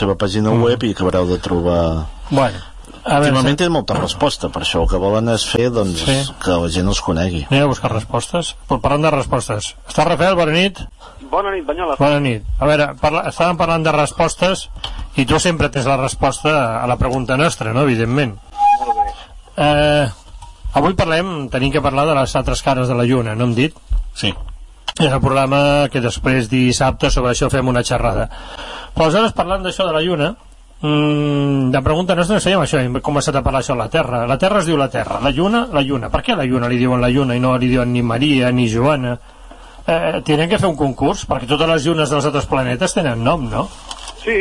seva pàgina web i acabareu de trobar... Bueno, últimament té molta resposta, per això el que volen és fer, doncs, que la gent els conegui. Anem a buscar respostes. Parlant de respostes, està Rafael, bona nit. Bona nit, Banyoles. Bona nit. A veure, estàvem parlant de respostes i tu sempre tens la resposta a la pregunta nostra, no?, evidentment. Molt bé. Avui tenim que parlar de les altres cares de la lluna, no hem dit? Sí. És el programa que després dissabte sobre això fem una xerrada. Però aleshores, parlant d'això de la lluna, la pregunta nostra és això, hem començat a parlar això de la Terra. La Terra es diu la Terra, la Lluna, la Lluna. Per què la Lluna li diuen la Lluna i no li diuen ni Maria ni Joana? Tenen que fer un concurs, perquè totes les llunes dels altres planetes tenen nom, no? Sí.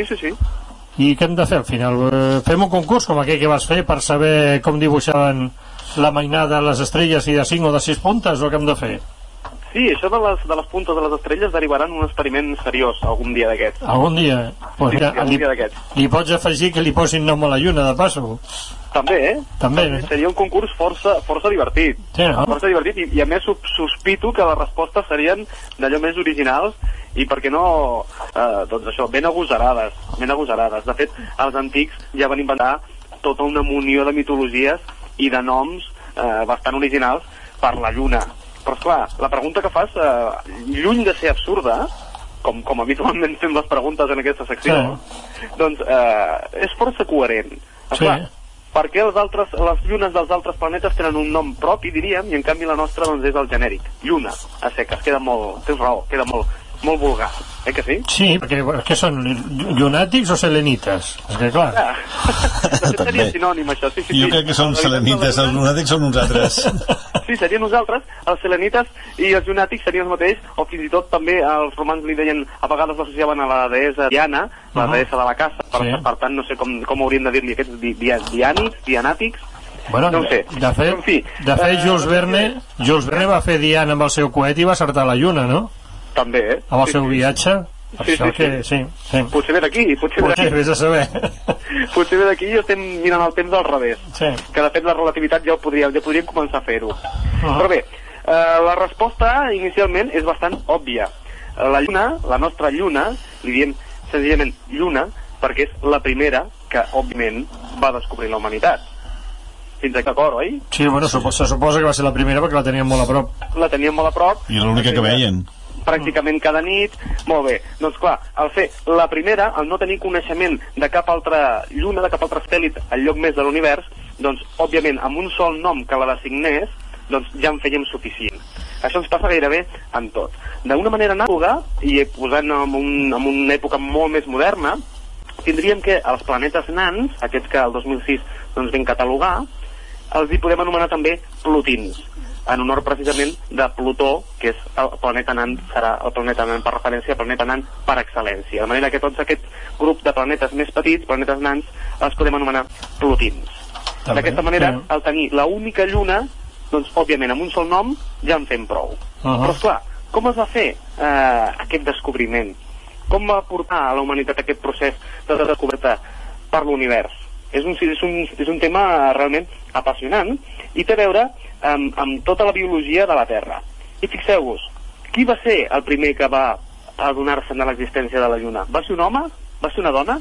I què hem de fer al final? Fem un concurs com aquell que vas fer per saber com dibuixaven la mainada, les estrelles, i de 5 o de 6 puntes, o què hem de fer? Sí, això de les puntes de les estrelles derivarà en un experiment seriós algun dia d'aquests. Algun dia? Pues mira, algun dia d'aquests. Li pots afegir que li posin nom a la lluna, de passo? També, També. Seria un concurs força divertit. Sí, no? Força divertit, i a més sospito que les respostes serien d'allò més originals i, per què no, doncs això, ben agosarades. De fet, els antics ja van inventar tota una munió de mitologies i de noms bastant originals per la lluna. Però, esclar, la pregunta que fas, lluny de ser absurda, com habitualment fem les preguntes en aquesta secció, doncs és força coherent. Esclar, per què les llunes dels altres planetes tenen un nom propi, diríem, i en canvi la nostra doncs, és el genèric, lluna, a seques, queda molt, tens raó, queda molt vulgar, que sí? Sí, perquè què són, llunàtics o selenites? És que clar... Seria sinònim, això, sí. Jo crec que són selenites, els llunàtics són uns altres. Sí, serien nosaltres, els selenites i els llunàtics serien els mateixos, o fins i tot també els romans li deien, a vegades l'associaven a la deessa Diana, la deessa de la caça, per tant no sé com hauríem de dir-li aquests, dianàtics. Bueno, no sé. De fet, Jules Verne va fer Diana amb el seu coet i va acertar la lluna, no? També, amb el seu viatge. Sí. Potser ve d'aquí, vés a saber. Potser ve d'aquí i estem mirant el temps al revés, que de fet la relativitat ja podríem començar a fer-ho. Però bé, la resposta inicialment és bastant òbvia. La lluna, la nostra lluna, li diem senzillament lluna perquè és la primera que òbviament va descobrir la humanitat. Fins aquí d'acord, oi? Sí, bueno, se suposa que va ser la primera perquè la teníem molt a prop. I l'única que veien. Pràcticament cada nit. Molt bé, doncs clar, al fer la primera, al no tenir coneixement de cap altra lluna, de cap altre satèl·lit al lloc més de l'univers, doncs òbviament amb un sol nom que la designés, doncs ja en fèiem suficient. Això ens passa gairebé en tot. D'una manera anàloga, i posant en una època molt més moderna, tindríem que els planetes nans, aquests que el 2006 doncs vam catalogar, els hi podem anomenar també plotins, en honor precisament de Plutó, que és el planeta nan, serà el planeta nan per referència, el planeta nan per excel·lència. De manera que tots aquest grup de planetes més petits, planetes nans, els podem anomenar plotins. D'aquesta manera, al tenir l'única lluna, doncs, òbviament, amb un sol nom, ja en fem prou. Però, esclar, com es va fer aquest descobriment? Com va portar a la humanitat aquest procés de descoberta per l'univers? És un tema realment apassionant i té a veure amb tota la biologia de la Terra. I fixeu-vos, qui va ser el primer que va adonar-se de l'existència de la Lluna? Va ser un home? Va ser una dona?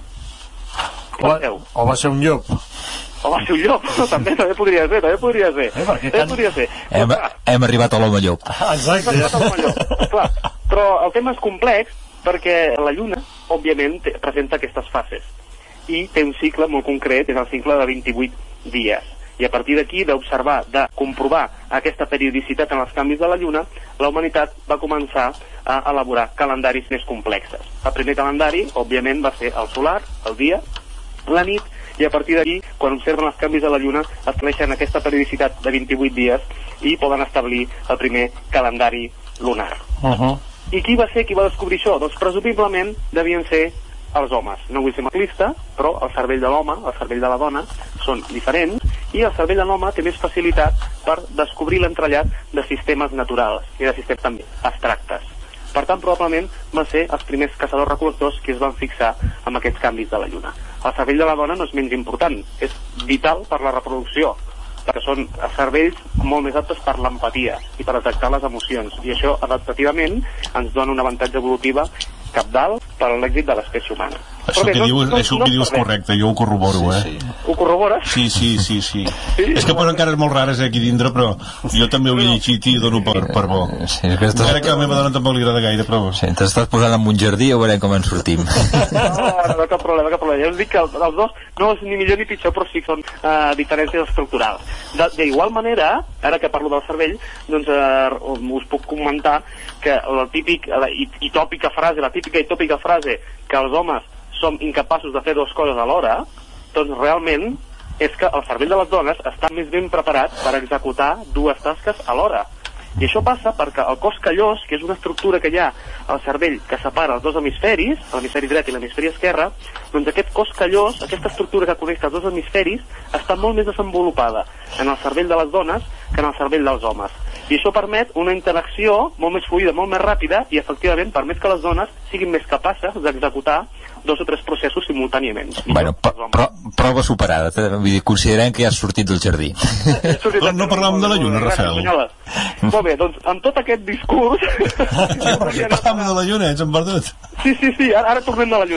O va ser un llop? O va ser un llop? També podria ser. Hem arribat a l'home llop. Exacte. Però el tema és complex perquè la Lluna, òbviament, presenta aquestes fases i té un cicle molt concret, és el cicle de 28 dies. I a partir d'aquí, d'observar, de comprovar aquesta periodicitat en els canvis de la Lluna, la humanitat va començar a elaborar calendaris més complexes. El primer calendari, òbviament, va ser el solar, el dia, la nit, i a partir d'aquí, quan observen els canvis de la Lluna, estableixen aquesta periodicitat de 28 dies i poden establir el primer calendari lunar. I qui va ser qui va descobrir això? Doncs presumiblement devien ser els homes. No vull ser maclista, però el cervell de l'home, el cervell de la dona són diferents i el cervell de l'home té més facilitat per descobrir l'entrellat de sistemes naturals i de sistemes també abstractes. Per tant, probablement van ser els primers caçadors-recol·lectors que es van fixar amb aquests canvis de la Lluna. El cervell de la dona no és menys important, és vital per la reproducció, perquè són cervells molt més aptes per l'empatia i per detectar les emocions, i això adaptativament ens dona un avantatge evolutiva cabdal per a l'èxit de l'espècie humana. Això que diu és correcte, jo ho corroboro, Ho corrobores? Sí. És que posen cares molt rares aquí dintre, però jo també ho he llegit i dono per bo. Encara que a la meva dona tampoc li agrada gaire, però... Sí, t'estàs posant en un jardí o veurem com en sortim. No, cap problema. Ja us dic que els dos no és ni millor ni pitjor, però sí que són diferències estructurals. D'igual manera, ara que parlo del cervell, doncs us puc comentar que la típica i tòpica frase que els homes som incapaços de fer dues coses alhora, doncs realment és que el cervell de les dones està més ben preparat per executar dues tasques alhora. I això passa perquè el cos callós, que és una estructura que hi ha al cervell que separa els dos hemisferis, l'hemisferi dret i l'hemisferi esquerre, doncs aquest cos callós, aquesta estructura que connecta els dos hemisferis, està molt més desenvolupada en el cervell de les dones que en el cervell dels homes. I això permet una interacció molt més fluida, molt més ràpida, i efectivament permet que les dones siguin més capaces d'executar 2 o 3 processos simultàniament. Bueno, prova superada. Vull dir, considerem que ja has sortit del jardí. No parlàvem de la lluna, Rafael. Molt bé, doncs amb tot aquest discurs... Parlàvem de la lluna, ets en perdut. Sí, ara tornem de la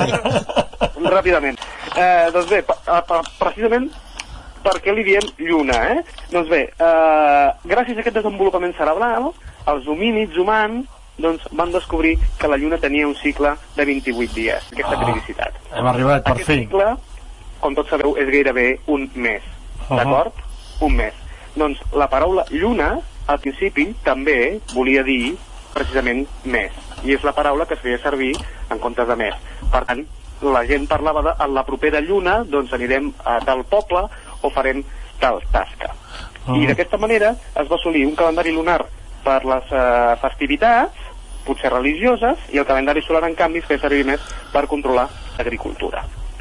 lluna. Ràpidament. Doncs bé, precisament per què li diem lluna, Doncs bé, gràcies a aquest desenvolupament cerebral, els homínids humans doncs van descobrir que la lluna tenia un cicle de 28 dies, aquesta periodicitat. Hem arribat, per fi. Aquest cicle, com tots sabeu, és gairebé un mes, d'acord? Un mes. Doncs la paraula lluna, al principi, també volia dir precisament mes, i és la paraula que es feia servir en comptes de mes. Per tant, la gent parlava de a la propera lluna, doncs anirem a tal poble o farem tal tasca. I d'aquesta manera es va assolir un calendari lunar per les festivitats, potser religioses, i el calendari solar, en canvi, es feia servir més per controlar l'agricultura.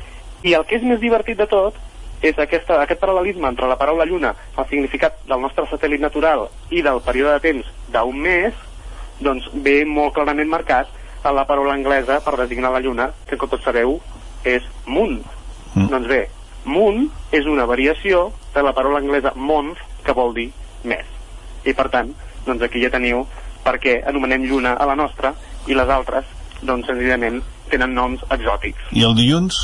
I el que és més divertit de tot és aquest paral·lelisme entre la paraula lluna, el significat del nostre satèl·lit natural i del període de temps d'un mes, doncs ve molt clarament marcat en la paraula anglesa per designar la lluna, que com tots sabeu és moon. Doncs bé, moon és una variació de la paraula anglesa month, que vol dir mes. I per tant, doncs aquí ja teniu per què anomenem lluna a la nostra i les altres, doncs senzillament tenen noms exòtics. I el dilluns?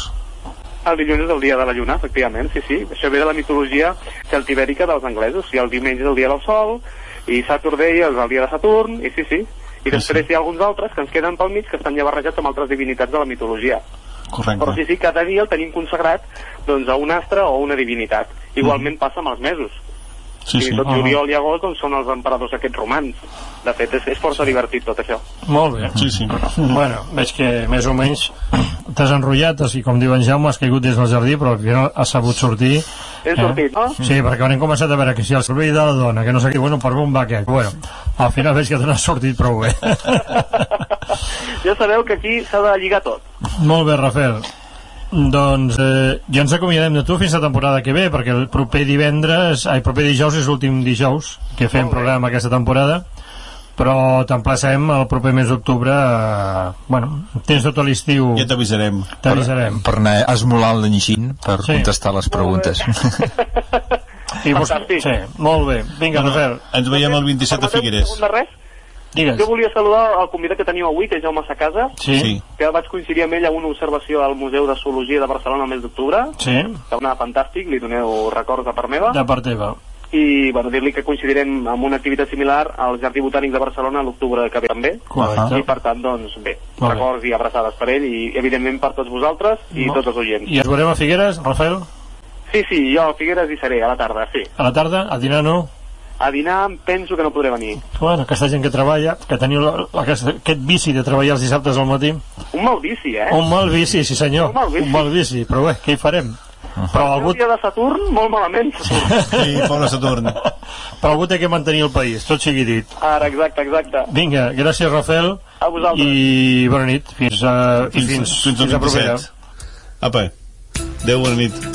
El dilluns és el dia de la lluna, efectivament, sí. Això ve de la mitologia celtibèrica dels anglesos. El diumenge és el dia del sol, i Saturday és el dia de Saturn, i sí. I després hi ha alguns altres que ens queden pel mig, que estan ja barrejats amb altres divinitats de la mitologia. Correcte. Però sí, cada dia el tenim consagrat doncs, a un astre o una divinitat. Igualment passa amb els mesos. Sí. Tot juliol i agost doncs, són els emperadors aquests romans. De fet, és força divertit tot això. Molt bé. Sí. Bueno, veig que més o menys t'has enrotllat, i com diuen Jaume, has caigut des del jardí, però que no has sabut sortir. Hem sortit, no? Sí, perquè quan hem començat a veure que si el cervell de la dona, que no sé què, bueno, per on va aquest? Bueno, al final veig que te n'has sortit prou bé. Ja sabeu que aquí s'ha de lligar tot. Molt bé, Rafael. Doncs ja ens acomiadem de tu fins la temporada que ve, perquè el proper dijous és l'últim dijous que fem programa aquesta temporada, però t'emplacem el proper mes d'octubre. Bueno, tens tot l'estiu. Ja t'avisarem. Per anar esmolant l'enginy per contestar les preguntes. Fantàstic. Sí, molt bé. Vinga, Rafael. Ens veiem el 27 a Figueres. De res? Digues. Jo volia saludar el convidat que teniu avui, que és Jaume Sacasa, que vaig coincidir amb ell a una observació al Museu de Zoologia de Barcelona el mes d'octubre. Sí. Que anava fantàstic, li doneu records de part meva. De part teva. I bueno, dir-li que coincidirem amb una activitat similar al Jardí Botànic de Barcelona a l'octubre que ve també. I per tant, doncs bé, records i abraçades per ell i evidentment per tots vosaltres i tots els oients. I ens veurem a Figueres, Rafael? Sí, jo a Figueres hi seré, a la tarda, sí. A la tarda? A dinar no? A dinar penso que no podré venir. Bueno, aquesta gent que treballa, que teniu aquest vici de treballar els dissabtes al matí. Un mal vici, Un mal vici, sí senyor. Un mal vici, però bé, què hi farem? Però algú... El dia de Saturn, molt malament. Sí, pobre Saturn. Però algú té que mantenir el país, tot sigui dit. Ara, exacte. Vinga, gràcies, Rafael. A vosaltres. I bona nit, fins a propera. Apa, adéu, bona nit.